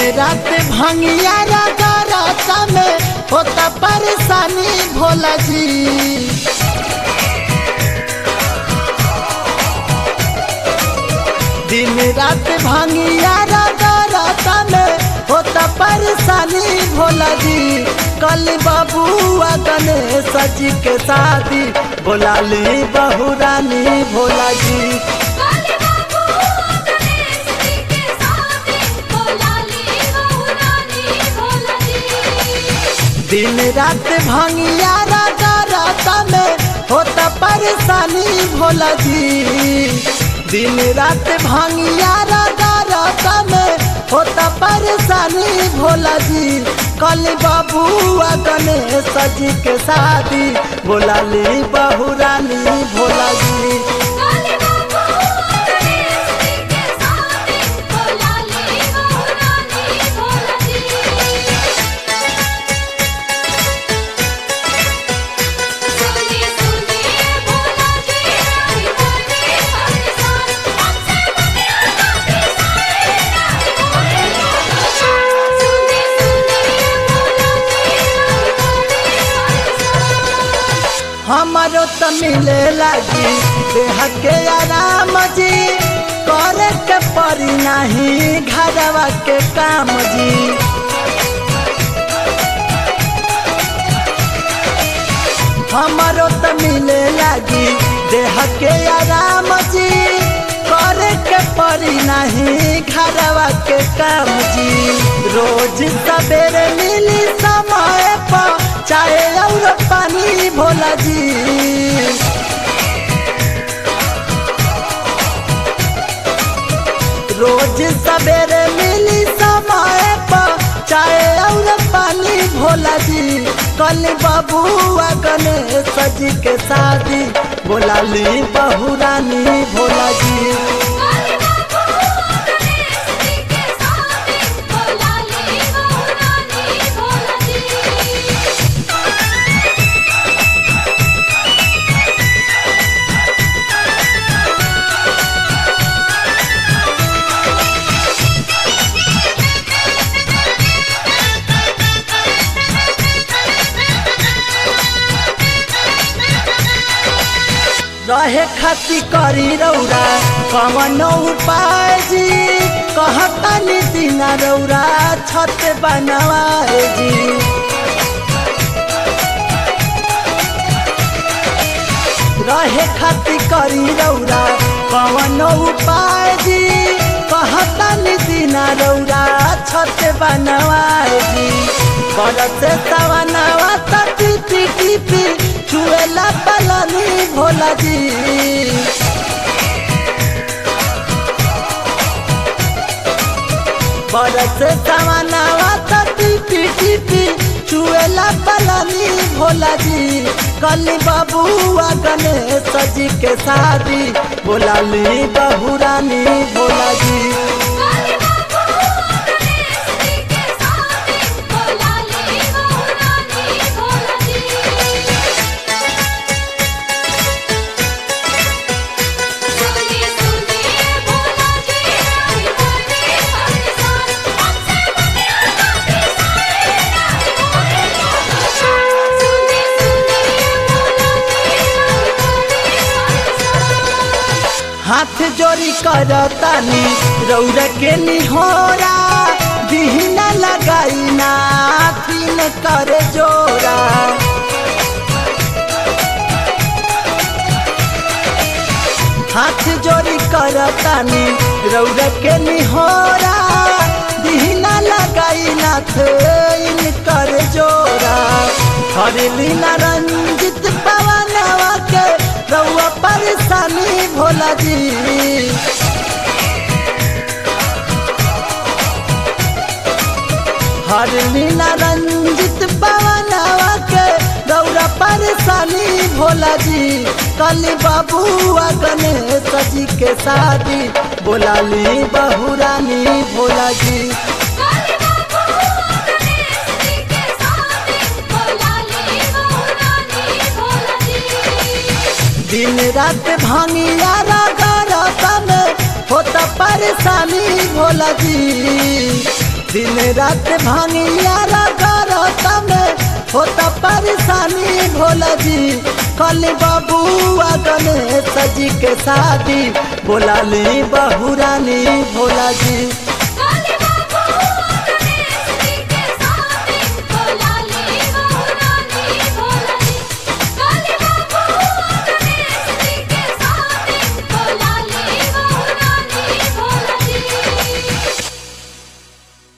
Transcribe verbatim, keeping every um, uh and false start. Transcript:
रात भंगिया रागा राता में होता परेशानी भोला जी। दिन रात भंगिया रागा राता में होता परेशानी भोला जी। कल बबुआ गणेश जी के शादी बोला ली बहू रानी भोला जी। दिन रात भंगिया रागा राता में होता परेशानी भोला जी। दिन रात भंगिया रागा राता में होता परेशानी भोला जी। कल बबुआ गणेश जी के शादी बोला ली बहू रानी भोला जी। हमारो तो मिले लगी देह के आराम जी। करे के परी नहीं घरवा के काम जी। हमारो तो मिले लगी देह के आराम जी। करे के परी नहीं घरवा के काम जी। रोज सवेरे मिली समय पर चाय और पानी भोला जी। रोज सवेरे मिली समय पर चाय और पानी भोला जी। कल बबुआ गणेश जी के शादी बोला ली बहू रानी भोला जी। रहे खाती करी रौरा कवन उपाय जी। कहता दिन रौरा छत बनवाए जी। रहे खाती करी रौरा कवन उपाय जी। कहता दिन रौरा छत बनवाए जी। बरस सवनवा टिपी टिपी चुएला पलानी भोला जी। बरस सवनवा टिपी टिपी चुएला पलानी भोला जी। कल बबुआ गणेश जी के शादी बोला ली बहू रानी भोला जी। हाथ जोड़ी करतानी रौरा के निहोरा। दिहना लगाई ना तीन कर जोरा। हाथ जोड़ी करतानी रौरा के निहोरा। दिहना लगाई ना तीन कर जोरा। हरली ना रंजित पवनवा के रौआ परेशानी भोला जी। हरली ना रंजित पवनवा के रौआ परेशानी भोला जी। कल बबुआ गणेश जी के शादी बोला ली बहू रानी भोला जी। दिन रात भंगिया रागा राता में होता परेशानी भोला जी। दिन रात भांगिया रगरता में होता परेशानी भोला जी। कल बबुआ गणेश जी के शादी बोला ली बहुरानी भोला जी।